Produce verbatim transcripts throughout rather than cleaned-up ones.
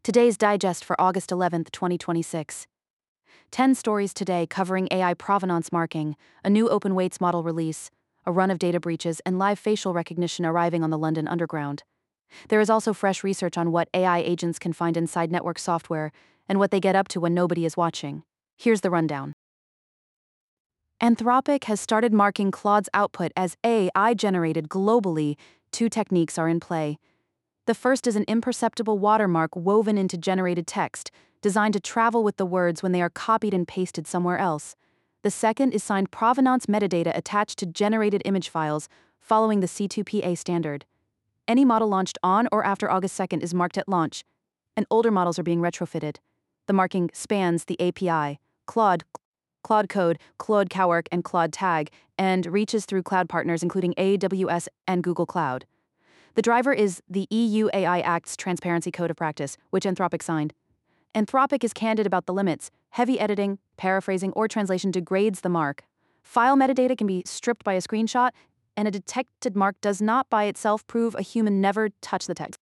Today's digest for August eleventh, twenty twenty-six. ten stories today covering A I provenance marking, a new open weights model release, a run of data breaches, and live facial recognition arriving on the London Underground. There is also fresh research on what A I agents can find inside network software and what they get up to when nobody is watching. Here's the rundown. Anthropic has started marking Claude's output as A I-generated globally. Two techniques are in play. The first is an imperceptible watermark woven into generated text, designed to travel with the words when they are copied and pasted somewhere else. The second is signed provenance metadata attached to generated image files, following the C two P A standard. Any model launched on or after August second is marked at launch, and older models are being retrofitted. The marking spans the A P I, Claude, Claude Code, Claude Cowork, and Claude Tag, and reaches through cloud partners including A W S and Google Cloud. The driver is the E U A I Act's Transparency Code of Practice, which Anthropic signed. Anthropic is candid about the limits. Heavy editing, paraphrasing, or translation degrades the mark. File metadata can be stripped by a screenshot, and a detected mark does not by itself prove a human never touched the text.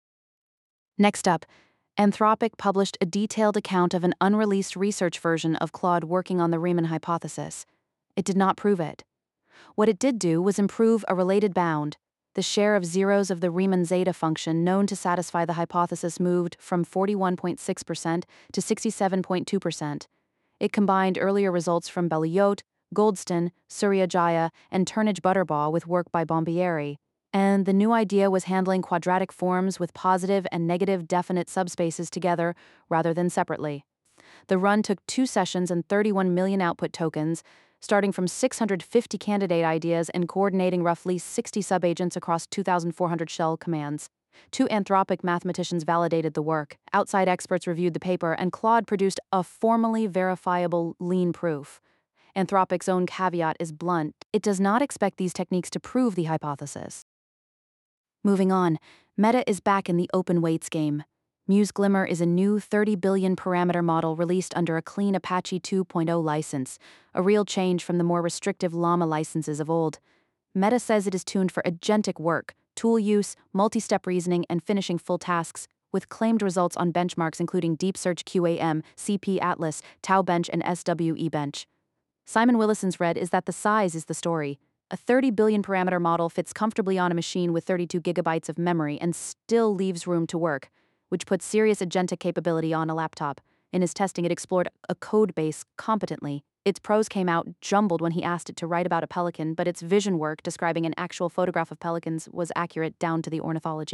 Next up, Anthropic published a detailed account of an unreleased research version of Claude working on the Riemann hypothesis. It did not prove it. What it did do was improve a related bound. The share of zeros of the Riemann zeta function known to satisfy the hypothesis moved from forty-one point six percent to sixty-seven point two percent. It combined earlier results from Beloyot, Goldston, Suryajaya, and Turnage-Butterbaugh with work by Bombieri, and the new idea was handling quadratic forms with positive and negative definite subspaces together rather than separately. The run took two sessions and thirty-one million output tokens, starting from six hundred fifty candidate ideas and coordinating roughly sixty subagents across two thousand four hundred shell commands. Two Anthropic mathematicians validated the work, outside experts reviewed the paper, and Claude produced a formally verifiable lean proof. Anthropic's own caveat is blunt: it does not expect these techniques to prove the hypothesis. Moving on, Meta is back in the open weights game. Muse Glimmer is a new thirty billion parameter model released under a clean Apache two point oh license, a real change from the more restrictive Llama licenses of old. Meta says it is tuned for agentic work, tool use, multi-step reasoning, and finishing full tasks, with claimed results on benchmarks including Deep Search Q A M, C P Atlas, Tau Bench, and S W E Bench. Simon Willison's read is that the size is the story. A thirty billion parameter model fits comfortably on a machine with thirty-two gigabytes of memory and still leaves room to work, which puts serious agentic capability on a laptop. In his testing, it explored a code base competently. Its prose came out jumbled when he asked it to write about a pelican, but its vision work describing an actual photograph of pelicans was accurate down to the ornithology.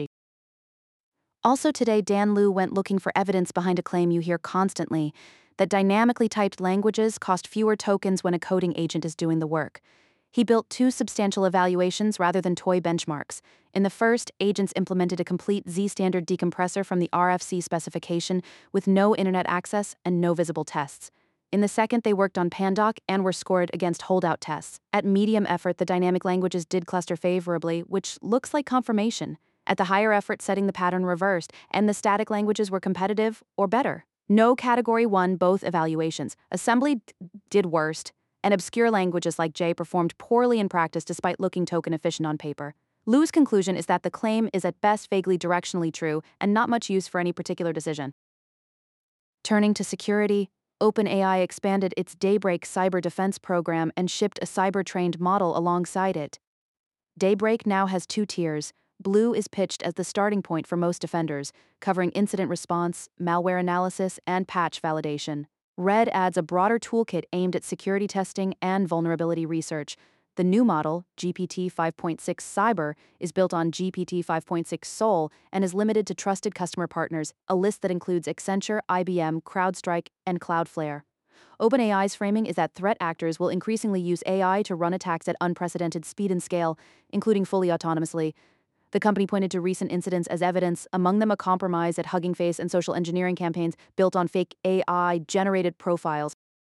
Also today, Dan Liu went looking for evidence behind a claim you hear constantly, that dynamically typed languages cost fewer tokens when a coding agent is doing the work. He built two substantial evaluations rather than toy benchmarks. In the first, agents implemented a complete Z-standard decompressor from the R F C specification with no internet access and no visible tests. In the second, they worked on Pandoc and were scored against holdout tests. At medium effort, the dynamic languages did cluster favorably, which looks like confirmation. At the higher effort setting, the pattern reversed, and the static languages were competitive or better. No category won both evaluations. Assembly d- did worst, and obscure languages like J performed poorly in practice despite looking token efficient on paper. Liu's conclusion is that the claim is at best vaguely directionally true and not much use for any particular decision. Turning to security, OpenAI expanded its Daybreak cyber defense program and shipped a cyber-trained model alongside it. Daybreak now has two tiers. Blue is pitched as the starting point for most defenders, covering incident response, malware analysis, and patch validation. Red adds a broader toolkit aimed at security testing and vulnerability research. The new model, G P T five point six Cyber, is built on G P T five point six Sol and is limited to trusted customer partners, a list that includes Accenture, I B M, CrowdStrike, and Cloudflare. OpenAI's framing is that threat actors will increasingly use A I to run attacks at unprecedented speed and scale, including fully autonomously. The company pointed to recent incidents as evidence, among them a compromise at Hugging Face and social engineering campaigns built on fake A I-generated profiles.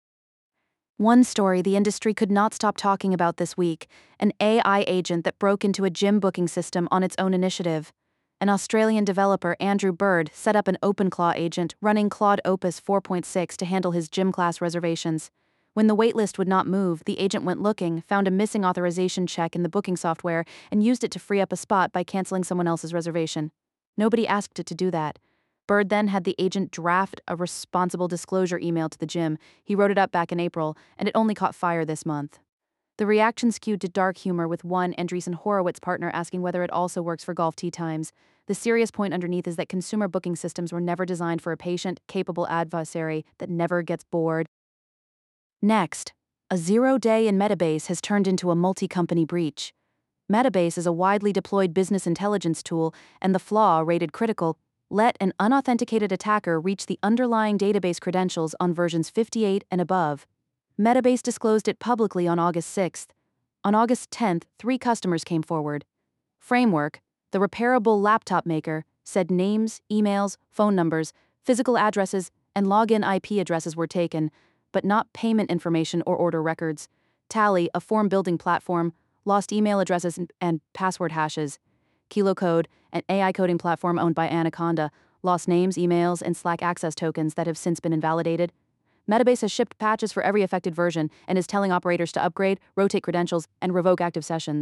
One story the industry could not stop talking about this week: an A I agent that broke into a gym booking system on its own initiative. An Australian developer, Andrew Bird, set up an OpenClaw agent running Claude Opus four point six to handle his gym class reservations. When the waitlist would not move, the agent went looking, found a missing authorization check in the booking software, and used it to free up a spot by canceling someone else's reservation. Nobody asked it to do that. Bird then had the agent draft a responsible disclosure email to the gym. He wrote it up back in April, and it only caught fire this month. The reaction skewed to dark humor, with one Andreessen Horowitz partner asking whether it also works for golf tee times. The serious point underneath is that consumer booking systems were never designed for a patient, capable adversary that never gets bored. Next, a zero-day in Metabase has turned into a multi-company breach. Metabase is a widely deployed business intelligence tool, and the flaw, rated critical, let an unauthenticated attacker reach the underlying database credentials on versions fifty-eight and above. Metabase disclosed it publicly on August sixth. On August tenth, three customers came forward. Framework, the repairable laptop maker, said names, emails, phone numbers, physical addresses, and login I P addresses were taken, but not payment information or order records. Tally, a form building platform, lost email addresses and, and password hashes. KiloCode, an A I coding platform owned by Anaconda, lost names, emails, and Slack access tokens that have since been invalidated. Metabase has shipped patches for every affected version and is telling operators to upgrade, rotate credentials, and revoke active sessions.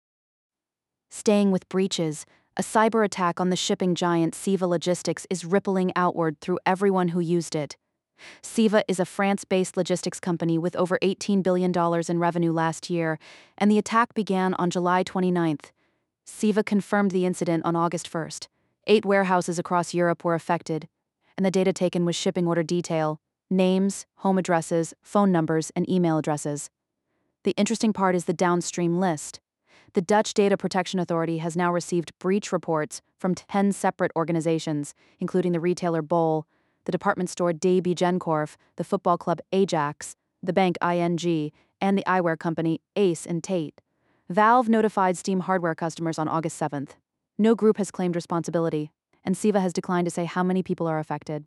Staying with breaches, a cyber attack on the shipping giant CEVA Logistics is rippling outward through everyone who used it. CEVA is a France-based logistics company with over eighteen billion dollars in revenue last year, and the attack began on July twenty-ninth. CEVA confirmed the incident on August first. Eight warehouses across Europe were affected, and the data taken was shipping order detail, names, home addresses, phone numbers, and email addresses. The interesting part is the downstream list. The Dutch Data Protection Authority has now received breach reports from ten separate organizations, including the retailer Bol, the department store D B Genkorf, the football club Ajax, the bank I N G, and the eyewear company Ace and Tate. Valve notified Steam hardware customers on August seventh. No group has claimed responsibility, and CEVA has declined to say how many people are affected.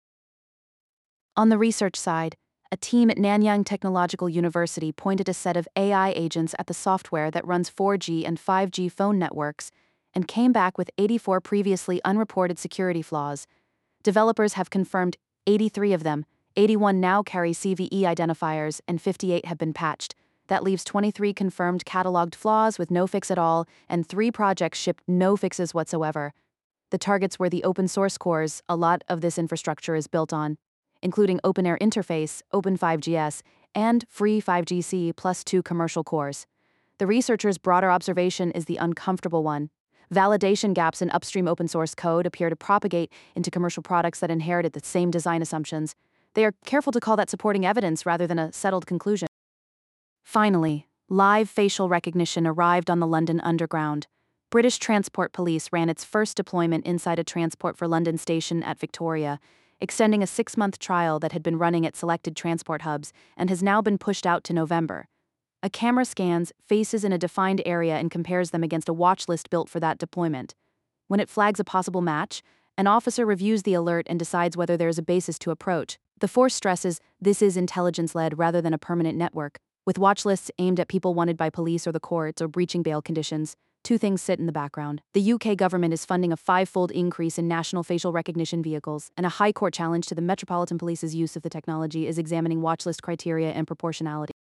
On the research side, a team at Nanyang Technological University pointed a set of A I agents at the software that runs four G and five G phone networks and came back with eighty-four previously unreported security flaws. Developers have confirmed eighty-three of them, eighty-one now carry C V E identifiers, and fifty-eight have been patched. That leaves twenty-three confirmed cataloged flaws with no fix at all, and three projects shipped no fixes whatsoever. The targets were the open source cores a lot of this infrastructure is built on, including OpenAir Interface, Open five G S, and Free five G C plus two commercial cores. The researchers' broader observation is the uncomfortable one. Validation gaps in upstream open source code appear to propagate into commercial products that inherited the same design assumptions. They are careful to call that supporting evidence rather than a settled conclusion. Finally, live facial recognition arrived on the London Underground. British Transport Police ran its first deployment inside a Transport for London station at Victoria, extending a six-month trial that had been running at selected transport hubs and has now been pushed out to November. A camera scans faces in a defined area and compares them against a watch list built for that deployment. When it flags a possible match, an officer reviews the alert and decides whether there is a basis to approach. The force stresses this is intelligence-led rather than a permanent network. With watch lists aimed at people wanted by police or the courts or breaching bail conditions, two things sit in the background. The U K government is funding a five-fold increase in national facial recognition vehicles, and a High Court challenge to the Metropolitan Police's use of the technology is examining watchlist criteria and proportionality.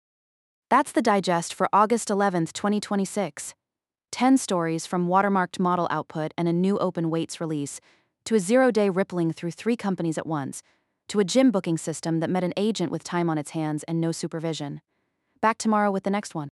That's the digest for August eleventh, twenty twenty-six. ten stories from watermarked model output and a new open weights release, to a zero-day rippling through three companies at once, to a gym booking system that met an agent with time on its hands and no supervision. Back tomorrow with the next one.